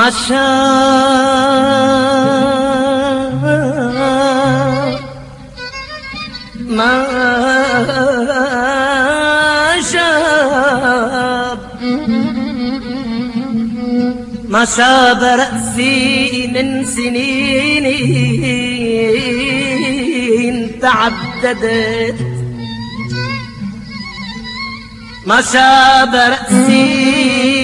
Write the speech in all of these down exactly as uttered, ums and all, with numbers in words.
ما شاب ما شاب ما شاب رأسي من سنين تعددت ما شاب رأسي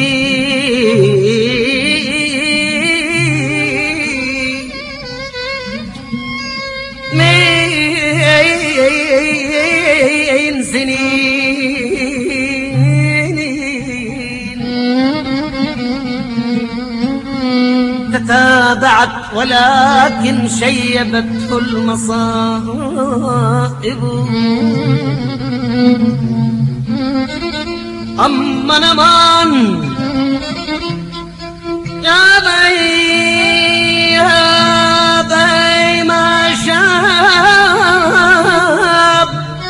من سنين تتابعت ولكن شيبته المصائب أما نمان يا بي يا بي ما شاب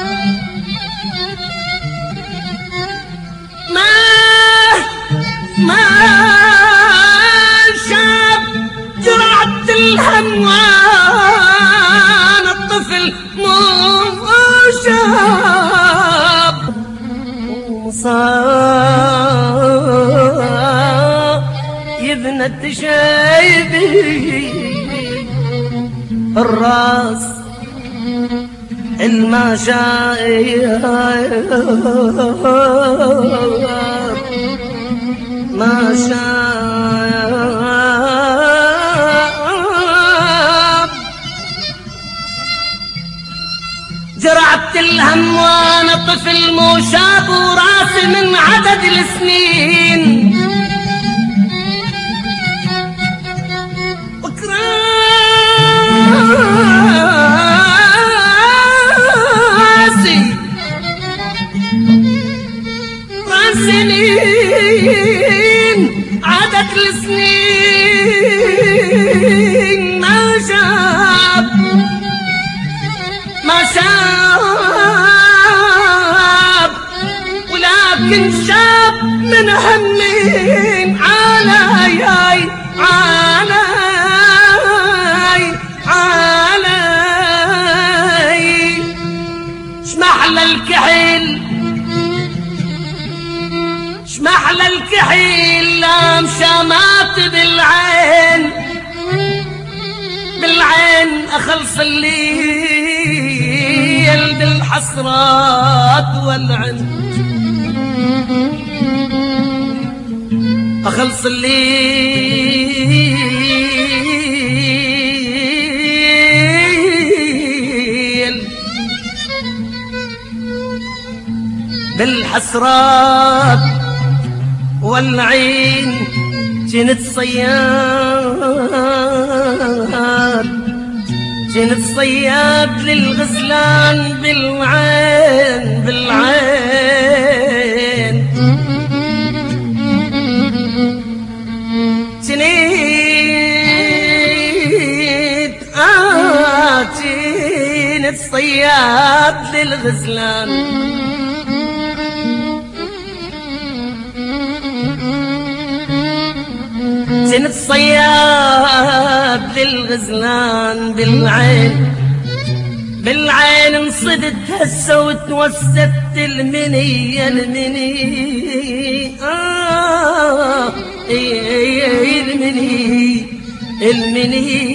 ما ما شاب جرعة الهوان الطفل مو شاب ومصاب يبنت شيبي الراس الما شايب ما شاب جرعت الهم وانا طفل مو شاب وراسي من عدد السنين راسي سنين عدد السنين ما شاب ما شاب ولكن شاب من همين علي علي علي شمحلى الكحل شمحلى الكحيل لام شمات بالعين بالعين أخلص الليل بالحسرات والعن أخلص الليل بالحسرات والعين جنت صياد جنت صياد للغزلان بالعين بالعين جنيت آه جنت صياد للغزلان جنت صياد للغزلان بالعين بالعين انصدت هسه وتوسدت المنية المني آه المني المني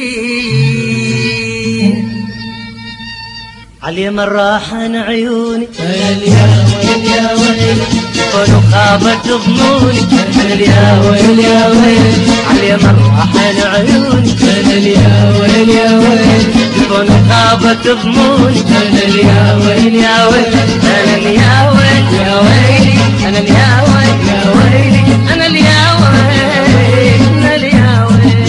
علي من راحن عيوني ويل يا ويل يا ويل كونوا خابت ظنوني ويل يا ويل يا ويل علي من راحن عيوني ويل يا ويل يا ويل كونوا خابت ظنوني ويل يا ويل يا ويل أنا اليا ويل يا ويلي أنا اليا ويل يا ويلي أنا اليا ويل أنا اليا ويل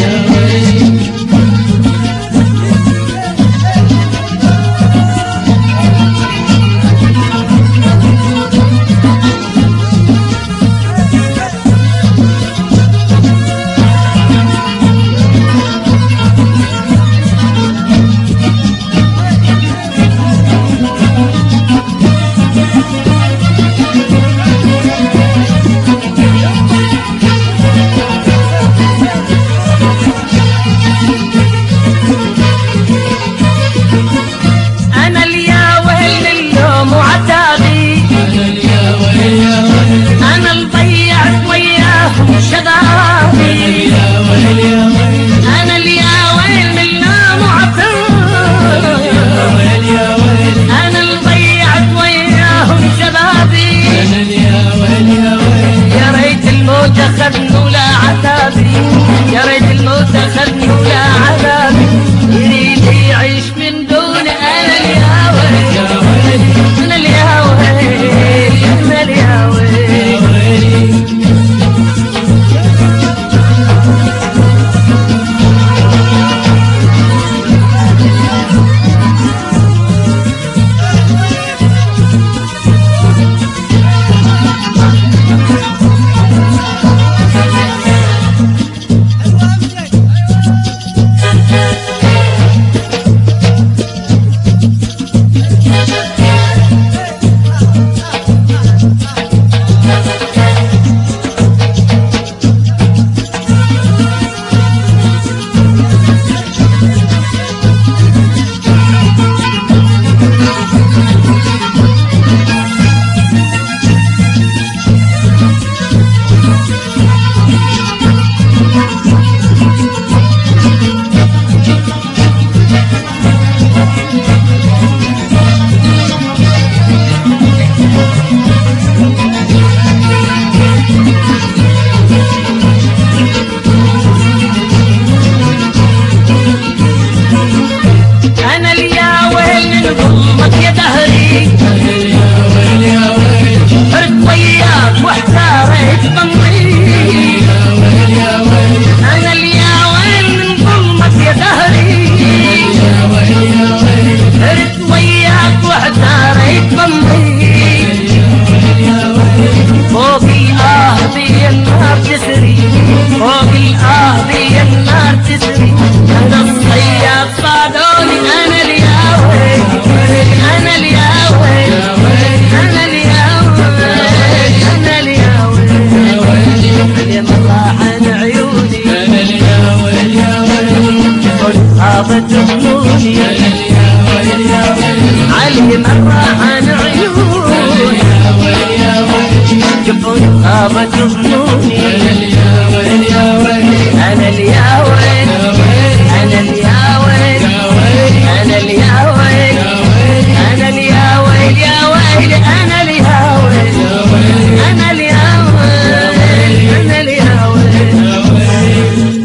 ويلي